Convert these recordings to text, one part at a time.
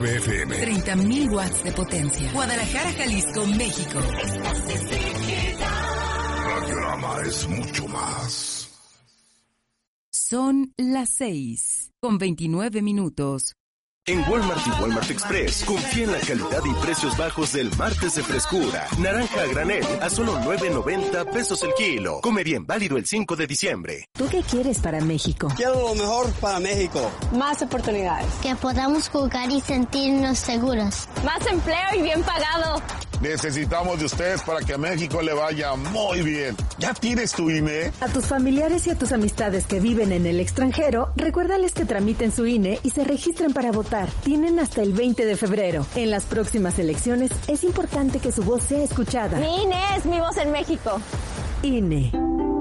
FM. 30,000 watts de potencia. Guadalajara, Jalisco, México. Radiorama es mucho más. Son las 6:29. En Walmart y Walmart Express, confía en la calidad y precios bajos del martes de frescura. Naranja a granel a solo 9.90 pesos el kilo. Come bien, válido el 5 de diciembre. ¿Tú qué quieres para México? Quiero lo mejor para México. Más oportunidades. Que podamos jugar y sentirnos seguros. Más empleo y bien pagado. Necesitamos de ustedes para que a México le vaya muy bien. ¿Ya tienes tu INE? A tus familiares y a tus amistades que viven en el extranjero, recuérdales que tramiten su INE y se registren para votar. Tienen hasta el 20 de febrero. En las próximas elecciones es importante que su voz sea escuchada. Mi INE es mi voz en México. INE.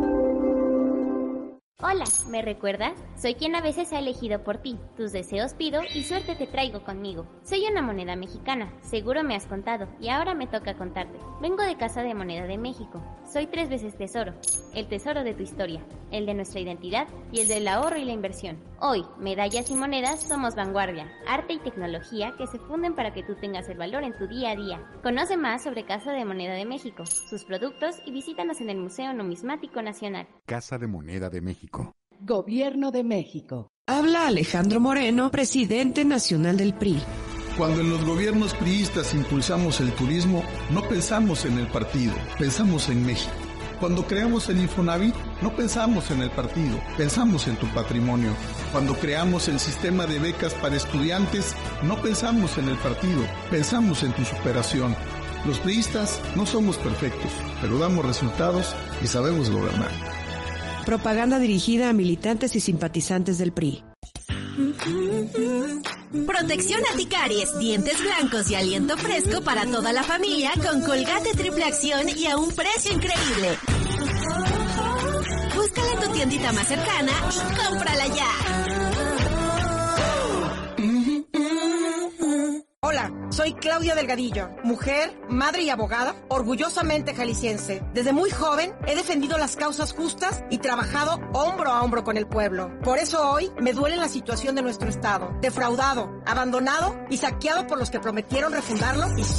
Hola, ¿me recuerdas? Soy quien a veces ha elegido por ti. Tus deseos pido y suerte te traigo conmigo. Soy una moneda mexicana, seguro me has contado, y ahora me toca contarte. Vengo de Casa de Moneda de México. Soy 3 veces tesoro. El tesoro de tu historia, el de nuestra identidad y el del ahorro y la inversión. Hoy, medallas y monedas somos vanguardia, arte y tecnología que se funden para que tú tengas el valor en tu día a día. Conoce más sobre Casa de Moneda de México, sus productos y visítanos en el Museo Numismático Nacional. Casa de Moneda de México. Gobierno de México. Habla Alejandro Moreno, presidente nacional del PRI. Cuando en los gobiernos priistas impulsamos el turismo, no pensamos en el partido, pensamos en México. Cuando creamos el Infonavit, no pensamos en el partido, pensamos en tu patrimonio. Cuando creamos el sistema de becas para estudiantes, no pensamos en el partido, pensamos en tu superación. Los priistas no somos perfectos, pero damos resultados y sabemos gobernar. Propaganda dirigida a militantes y simpatizantes del PRI. Protección anticaries, dientes blancos y aliento fresco para toda la familia con Colgate Triple Acción y a un precio increíble. Búscala en tu tiendita más cercana y cómprala ya. Hola, soy Claudia Delgadillo, mujer, madre y abogada, orgullosamente jalisciense. Desde muy joven he defendido las causas justas y trabajado hombro a hombro con el pueblo. Por eso hoy me duele la situación de nuestro estado, defraudado, abandonado y saqueado por los que prometieron refundarlo y